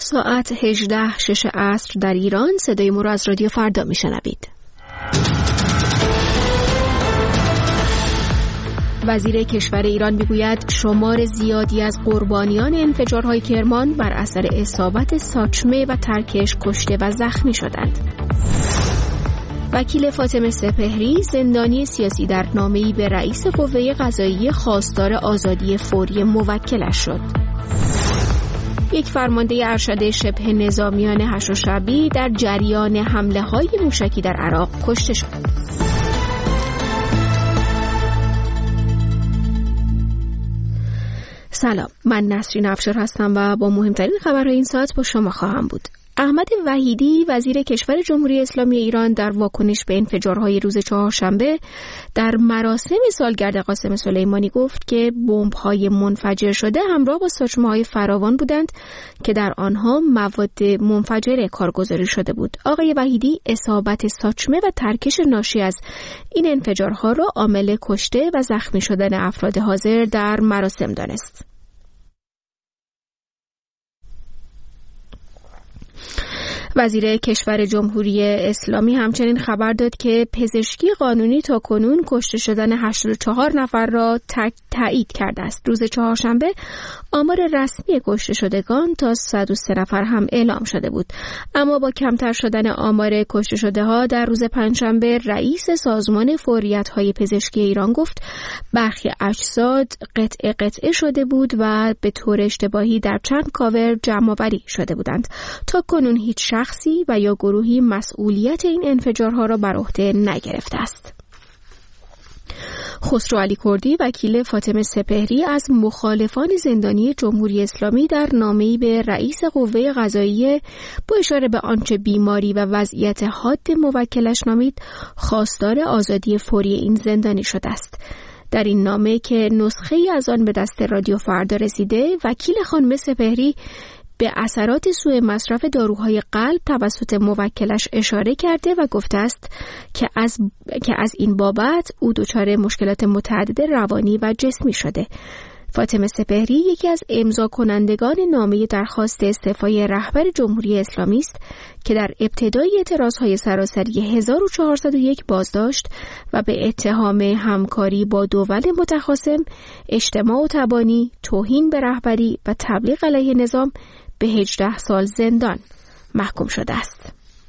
ساعت 18:06 عصر در ایران. صدای ما را از رادیو فردا میشنوید. وزیر کشور ایران میگوید شمار زیادی از قربانیان انفجارهای کرمان بر اثر اصابت ساچمه و ترکش کشته و زخمی شدند. وکیل فاطمه سپهری زندانی سیاسی در نامه‌ای به رئیس قوه قضاییه خواستار آزادی فوری موکلش شد. یک فرمانده ارشد شبه نظامیان هشت شعبی در جریان حمله‌های موشکی در عراق کشته شد. سلام، من نسرین افشار هستم و با مهمترین خبرهای این ساعت با شما خواهم بود. احمد وحیدی وزیر کشور جمهوری اسلامی ایران در واکنش به انفجارهای روز چهارشنبه در مراسم سالگرد قاسم سلیمانی گفت که بمب‌های منفجر شده همراه با ساچمه‌های فراوان بودند که در آنها مواد منفجره کارگزاری شده بود. آقای وحیدی اصابت ساچمه و ترکش ناشی از این انفجارها را عامل کشته و زخمی شدن افراد حاضر در مراسم دانست. وزیر کشور جمهوری اسلامی همچنین خبر داد که پزشکی قانونی تاکنون کشته شدن 84 نفر را تایید کرده است. روز چهارشنبه آمار رسمی کشته شدگان تا 103 نفر هم اعلام شده بود. اما با کمتر شدن آمار کشته شده ها در روز پنجشنبه رئیس سازمان فوریت‌های پزشکی ایران گفت برخی اجساد قطعه شده بود و به طور اشتباهی در چند کاور جمع‌آوری شده بودند. تاکنون هیچ شخصی و یا گروهی مسئولیت این انفجارها را بر عهده نگرفته است. خسرو علی کردی وکیل فاطمه سپهری از مخالفان زندانی جمهوری اسلامی در نامه‌ای به رئیس قوه قضاییه با اشاره به آنچه بیماری و وضعیت حاد موکلش نامید خواستار آزادی فوری این زندانی شده است. در این نامه که نسخه‌ای از آن به دست رادیو فردا رسیده، وکیل خانم سپهری به اثرات سوء مصرف داروهای قلب توسط موکلش اشاره کرده و گفته است که از این بابت او دچار مشکلات متعدد روانی و جسمی شده. فاطمه سپهری یکی از امضا کنندگان نامه درخواست استعفای رهبر جمهوری اسلامی است که در ابتدای اعتراضهای سراسری 1401 بازداشت و به اتهام همکاری با دول متخاصم، اجتماع و تبانی، توهین به رهبری و تبلیغ علیه نظام به 18 سال زندان محکوم شده است.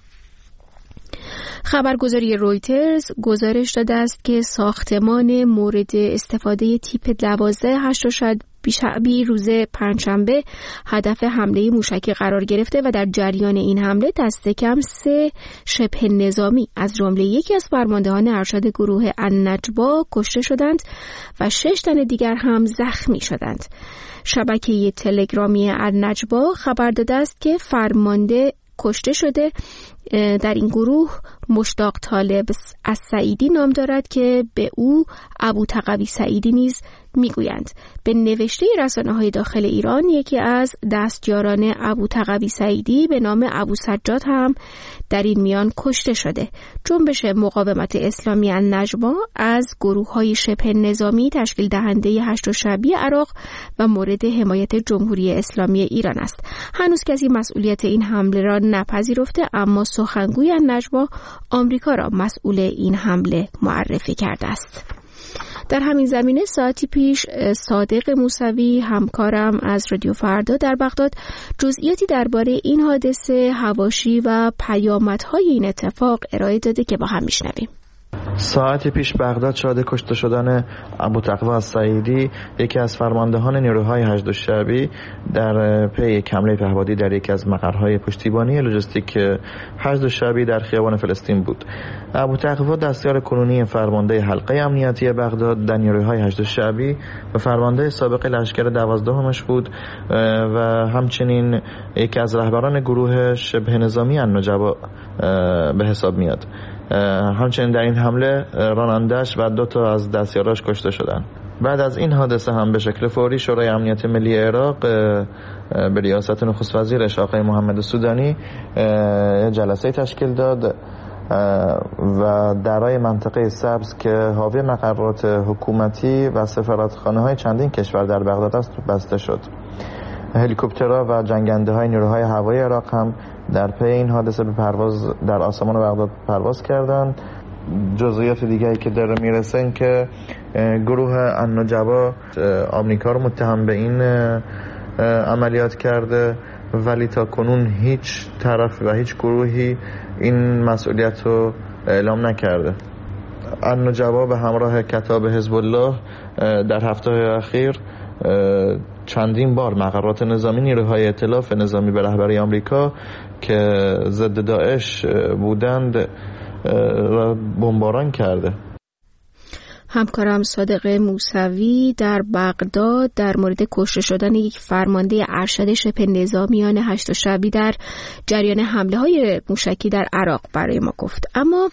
خبرگزاری رویترز گزارش داده است که ساختمان مورد استفاده تیپ 12 شعبی روز پنجشنبه هدف حمله موشکی قرار گرفته و در جریان این حمله دست کم 3 شبه نظامی از جمله یکی از فرماندهان ارشد گروه النجبا کشته شدند و 6 تن دیگر هم زخمی شدند. شبکه تلگرامی النجبا خبر داده است که فرمانده کشته شده در این گروه مشتاق طالب از سعیدی نام دارد که به او ابو تقوی سعیدی نیز میگویند. به نوشته رسانه‌های داخل ایران یکی از دستیاران ابو تقوی سعیدی به نام ابو سجاد هم در این میان کشته شده. جنبش مقاومت اسلامی النجبا از گروه‌های شبه نظامی تشکیل دهنده هشت شعبی عراق و مورد حمایت جمهوری اسلامی ایران است. هنوز کسی مسئولیت این حمله را نپذیرفته، اما سخنگوی النجبا آمریکا را مسئول این حمله معرفی کرده است. در همین زمینه ساعتی پیش صادق موسوی همکارم از رادیو فردا در بغداد جزئیاتی درباره این حادثه، حواشی و پیامدهای این اتفاق ارائه داده که با هم میشنویم. ساعتی پیش بغداد شاهد کشته شدن ابو تقوی السعیدی، یکی از فرماندهان نیروهای هشت شعبی در پی یک حمله پهپادی در یکی از مقرهای پشتیبانی لوجستیک هشت شعبی در خیابان فلسطین بود. ابو تقوی دستیار کنونی فرمانده حلقه امنیتی بغداد در نیروهای هشت شعبی و فرمانده سابق لشکر 12 بود و همچنین یکی از رهبران گروه شبه نظامی النجبا به حساب میاد. همچنین در این حمله رانندش و 2 تا از دستیاراش کشته شدند. بعد از این حادثه هم به شکل فوری شورای امنیت ملی عراق به ریاست نخست وزیرش آقای محمد سودانی جلسه تشکیل داد و درای منطقه سبز که حاوی مقرات حکومتی و سفارتخانه‌های چندین کشور در بغداد است بسته شد. هلیکوپترها و جنگنده‌های نیروهای هوایی عراق هم در پی این حادثه به پرواز در آسمان بغداد پرواز کردند. جزئیات دیگری که داره میرسه این که گروه النجبا آمریکا رو متهم به این عملیات کرده، ولی تا کنون هیچ طرف و هیچ گروهی این مسئولیت رو اعلام نکرده. النجبا به همراه کتاب حزب الله در هفته اخیر چندین بار مقرات نظامی نیروهای ائتلاف نظامی به رهبری آمریکا که ضد داعش بودند را بمباران کرده. همکارم صادق موسوی در بغداد در مورد کشته شدن یک فرمانده ارشد شبه نظامیان هشت شعبی در جریان حمله های موشکی در عراق برای ما گفت. اما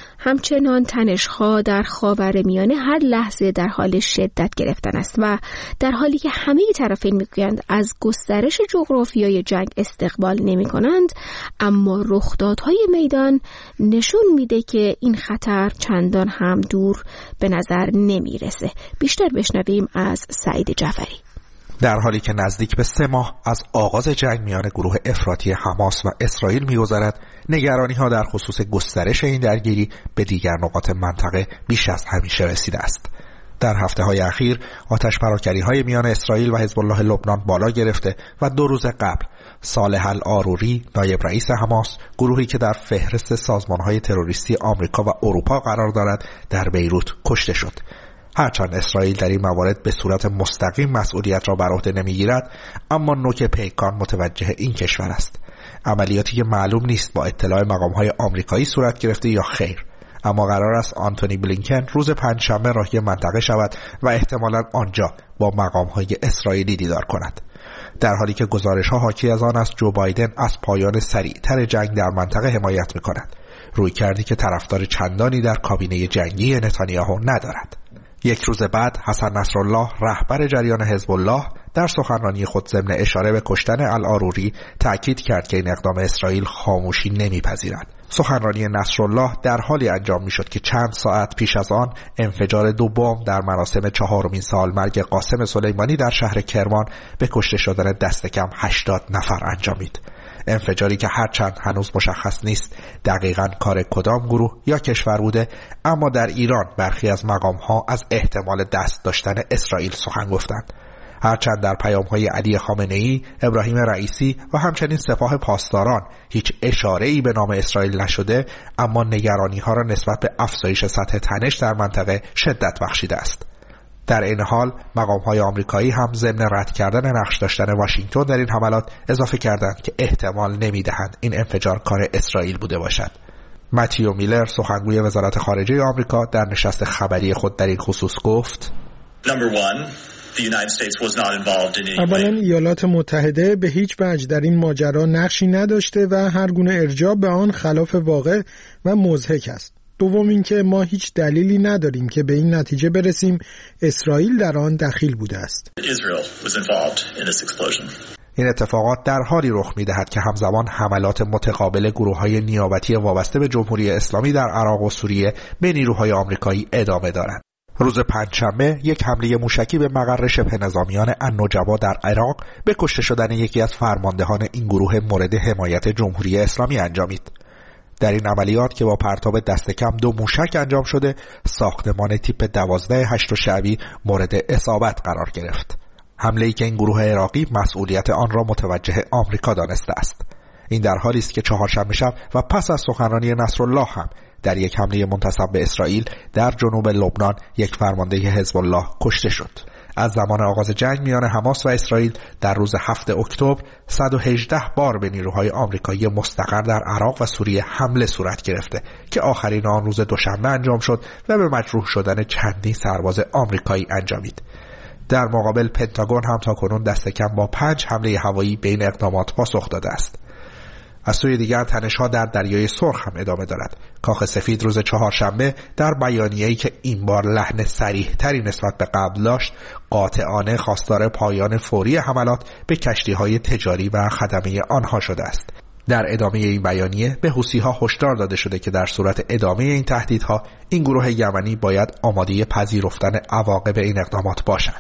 همچنان تنش‌ها در خاورمیانه هر لحظه در حال شدت گرفتن است و در حالی که همه طرفین میگویند از گسترش جغرافیای جنگ استقبال نمی‌کنند، اما رخدادهای میدان نشون میده که این خطر چندان هم دور به نظر نمیرسه. بیشتر بشنویم از سعید جعفری. در حالی که نزدیک به 3 ماه از آغاز جنگ میان گروه افراطی حماس و اسرائیل می‌گذرد، نگرانی‌ها در خصوص گسترش این درگیری به دیگر نقاط منطقه بیش از همیشه رسیده است. در هفته‌های اخیر آتش پراکری‌های میان اسرائیل و حزب الله لبنان بالا گرفته و 2 روز قبل صالح العاروری، نایب رئیس حماس، گروهی که در فهرست سازمان‌های تروریستی آمریکا و اروپا قرار دارد، در بیروت کشته شد. هرچند اسرائیل در این موارد به صورت مستقیم مسئولیت را بر عهده نمیگیرد، اما نوک پیکان متوجه این کشور است. عملیاتی که معلوم نیست با اطلاع مقام‌های آمریکایی صورت گرفته یا خیر، اما قرار است آنتونی بلینکن روز پنجشنبه راهی منطقه شود و احتمالاً آنجا با مقام‌های اسرائیلی دیدار کند. در حالی که گزارش‌ها حاکی از آن است جو بایدن از پایان سریعتر جنگ در منطقه حمایت می‌کند، رویکردی که طرفدار چندانی در کابینه جنگی نتانیاهو ندارد. 1 روز بعد حسن نصرالله، رهبر جریان حزب الله، در سخنرانی خود ضمن اشاره به کشتن العاروری تأکید کرد که این اقدام اسرائیل خاموشی نمیپذیرد. سخنرانی نصرالله در حالی انجام میشد که چند ساعت پیش از آن انفجار 2 بمب در مراسم 4مین سالمرگ قاسم سلیمانی در شهر کرمان به کشته شدن دست کم 80 نفر انجامید. انفجاری که هرچند هنوز مشخص نیست دقیقاً کار کدام گروه یا کشور بوده، اما در ایران برخی از مقام‌ها از احتمال دست داشتن اسرائیل سخن گفتند. هرچند در پیام‌های علی خامنه‌ای، ابراهیم رئیسی و همچنین سپاه پاسداران هیچ اشاره‌ای به نام اسرائیل نشده، اما نگرانی‌ها را نسبت به افزایش سطح تنش در منطقه شدت بخشیده است. در این حال مقام‌های آمریکایی هم ضمن رد کردن نقش داشتن واشنگتن در این حملات اضافه کردند که احتمال نمی‌دهند این انفجار کار اسرائیل بوده باشد. متیو میلر، سخنگوی وزارت خارجه آمریکا، در نشست خبری خود در این خصوص گفت: اولا ایالات متحده به هیچ وجه در این ماجرا نقشی نداشته و هر گونه ارجاع به آن خلاف واقع و مضحک است. دوم اینکه ما هیچ دلیلی نداریم که به این نتیجه برسیم اسرائیل در آن دخیل بوده است. این اتفاقات در حالی رخ می‌دهد که همزمان حملات متقابل گروه‌های نیابتی وابسته به جمهوری اسلامی در عراق و سوریه به نیروهای آمریکایی ادامه دارد. روز پنجشنبه یک حمله موشکی به مقر شبه نظامیان النجبا در عراق به کشته شدن یکی از فرماندهان این گروه مورد حمایت جمهوری اسلامی انجامید. در این عملیات که با پرتاب دست کم 2 موشک انجام شده، ساختمان تیپ 12 هشت شعبی مورد اصابت قرار گرفت. حمله‌ای که این گروه عراقی مسئولیت آن را متوجه آمریکا دانسته است. این در حالی است که چهارشنبه شب و پس از سخنرانی نصرالله هم در یک حمله منتسب به اسرائیل در جنوب لبنان یک فرمانده حزب الله کشته شد. از زمان آغاز جنگ میان حماس و اسرائیل در روز 7 اکتبر 118 بار به نیروهای آمریکایی مستقر در عراق و سوریه حمله صورت گرفته که آخرین آن روز دوشنبه انجام شد و به مجروح شدن چندین سرباز آمریکایی انجامید. در مقابل پنتاگون هم تاکنون دست کم با 5 حمله هوایی به این اقدامات پاسخ داده است. از سوی دیگر تنش‌ها در دریای سرخ هم ادامه دارد. کاخ سفید روز چهارشنبه در بیانیه‌ای که این بار لحن صریح‌تری نسبت به قبل داشت، قاطعانه خواستار پایان فوری حملات به کشتی‌های تجاری و خدمه آنها شده است. در ادامه این بیانیه به حوثی‌ها هشدار داده شده که در صورت ادامه این تهدیدها این گروه یمنی باید آماده پذیرفتن عواقب این اقدامات باشد.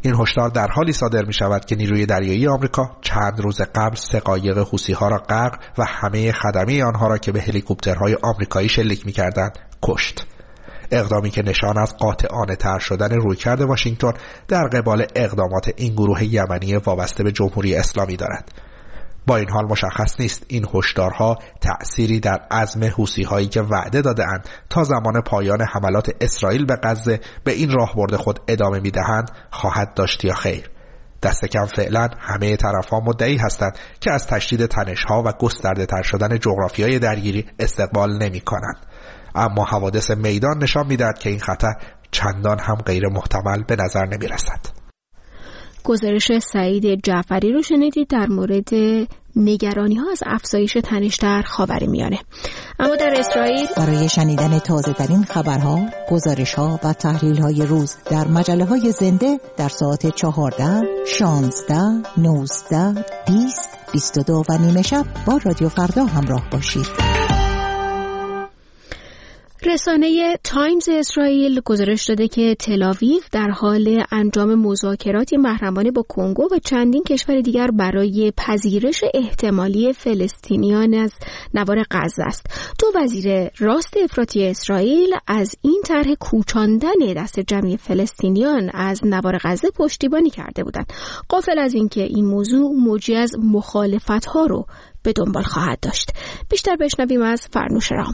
این هشدار در حالی صادر می شود که نیروی دریایی آمریکا چند روز قبل 3 قایق حوثی‌ها را غرق و همه خدمه آنها را که به هلیکوپترهای آمریکایی شلیک می‌کردند کشت. اقدامی که نشان از قاطعانه تر شدن رویکرد واشنگتن در قبال اقدامات این گروه یمنی وابسته به جمهوری اسلامی دارد. با این حال مشخص نیست این هشدارها تأثیری در عزم حوثی‌هایی که وعده داده‌اند تا زمان پایان حملات اسرائیل به غزه به این راهبرد خود ادامه می‌دهند خواهد داشت یا خیر. دست کم فعلا همه طرف‌ها مدعی هستند که از تشدید تنش‌ها و گسترده‌تر شدن جغرافیای درگیری استقبال نمی‌کنند. اما حوادث میدان نشان می‌دهد که این خطر چندان هم غیر محتمل به نظر نمی‌رسد. گزارش سعید جعفری رو شنیدید در مورد نگرانی‌ها از افزایش تنش در خاورمیانه. اما در اسرائیل برای شنیدن تازه‌ترین خبرها، گزارش‌ها و تحلیل‌های روز در مجله‌های زنده در ساعت 14، 16، 19، 20، 22 و نیمه شب با رادیو فردا همراه باشید. رسانه تایمز اسرائیل گزارش داده که تل‌آویو در حال انجام مذاکراتی محرمانه با کنگو و چندین کشور دیگر برای پذیرش احتمالی فلسطینیان از نوار غزه است. 2 وزیر راست افراطی اسرائیل از این طرح کوچاندن دست جمعی فلسطینیان از نوار غزه پشتیبانی کرده بودند. غافل از اینکه این موضوع موجی از مخالفت‌ها رو به دنبال خواهد داشت. بیشتر بشنویم از فرنوش رام.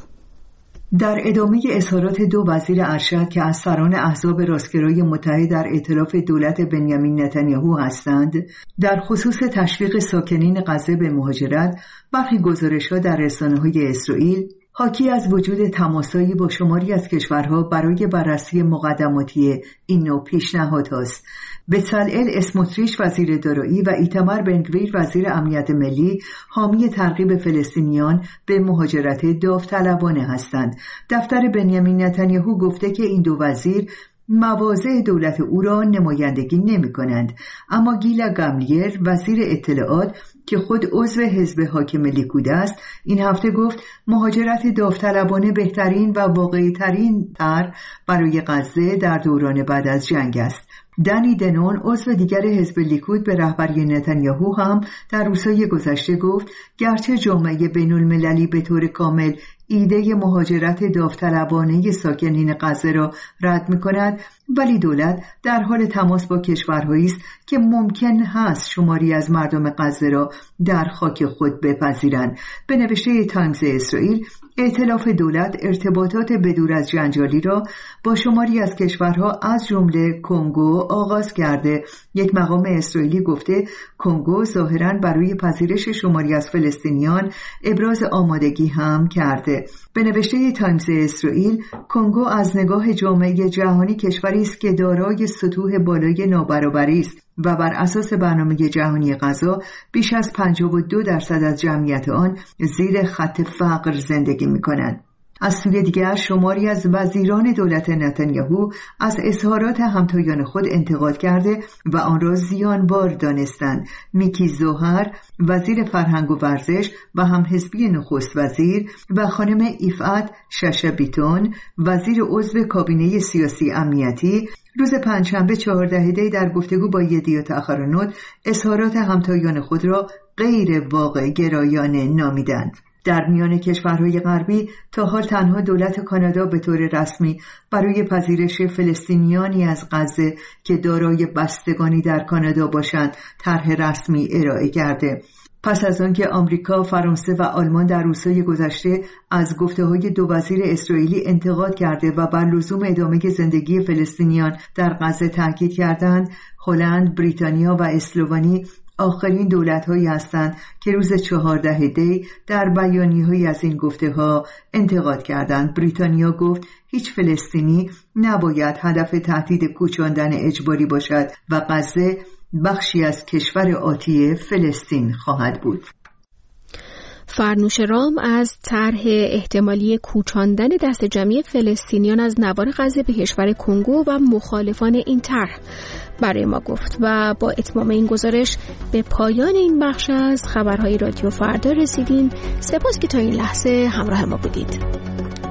در ادامه اظهارات 2 وزیر ارشد که از سران احزاب راستگرای متحد در ائتلاف دولت بنیامین نتانیاهو هستند، در خصوص تشویق ساکنین غزه به مهاجرت، برخی گزارش‌ها در رسانه‌های اسرائیل حاکی از وجود تماسایی با شماری از کشورها برای بررسی مقدماتی این نوع پیشنهادهاست. بצلئل اسموتریچ وزیر دارایی و ایتمار بنگویر وزیر امنیت ملی حامی ترغیب فلسطینیان به مهاجرت داوطلبانه هستند. دفتر بنیامین نتانیاهو گفته که این 2 وزیر مواضع دولت او را نمایندگی نمی کنند. اما گیلا گاملیر وزیر اطلاعات که خود عضو حزب حاکم لیکود است این هفته گفت مهاجرت داوطلبانه بهترین و واقعی ترین طرح برای غزه در دوران بعد از جنگ است. دنی دنون عضو دیگر حزب لیکود به رهبری نتانیاهو هم در روزهای گذشته گفت گرچه جامعه بین‌المللی به طور کامل ایده مهاجرت داوطلبانه ساکنین غزه را رد می‌کند، ولی دولت در حال تماس با کشورهایی است که ممکن هست شماری از مردم غزه را در خاک خود بپذیرند. به نوشته تایمز اسرائیل، ائتلاف دولت ارتباطات بدور از جنجالی را با شماری از کشورها از جمله کنگو آغاز کرده. یک مقام اسرائیلی گفته کنگو ظاهراً برای پذیرش شماری از فلسطینیان ابراز آمادگی هم کرده. به نوشته تایمز اسرائیل، کنگو از نگاه جامعه جهانی کشوری است که دارای سطوح بالای نابرابری است و بر اساس برنامه جهانی غذا بیش از 52% از جمعیت آن زیر خط فقر زندگی می‌کنند. از سوی دیگر شماری از وزیران دولت نتانیاهو از اظهارات همتایان خود انتقاد کرده و آن را زیانبار دانستند. میکی زوهر وزیر فرهنگ و ورزش و همحزبی نخست وزیر و خانم ایفعت شاشه بیتون وزیر عضو کابینه سیاسی امنیتی روز پنجشنبه 14 دی در گفتگو با یدیوت اخرانوت اظهارات همتایان خود را غیر واقع گرایانه نامیدند. در میان کشورهای غربی تا حال تنها دولت کانادا به طور رسمی برای پذیرش فلسطینیانی از غزه که دارای بستگانی در کانادا باشند طرح رسمی ارائه کرده. پس از آنکه آمریکا، فرانسه و آلمان در روزهای گذشته از گفته‌های 2 وزیر اسرائیلی انتقاد کرده و بر لزوم ادامه زندگی فلسطینیان در غزه تاکید کردند، هلند، بریتانیا و اسلوونی آخرین دولت‌هایی هستند که روز 14 دی در بیانیه‌هایی از این گفته‌ها انتقاد کردند. بریتانیا گفت هیچ فلسطینی نباید هدف تهدید کوچاندن اجباری باشد و غزه بخشی از کشور آتی فلسطین خواهد بود. فرنوش رام از طرح احتمالی کوچاندن دست جمعی فلسطینیان از نوار غزه به کشور کنگو و مخالفان این طرح برای ما گفت و با اتمام این گزارش به پایان این بخش از خبرهای رادیو فردا رسیدیم. سپاس که تا این لحظه همراه ما بودید.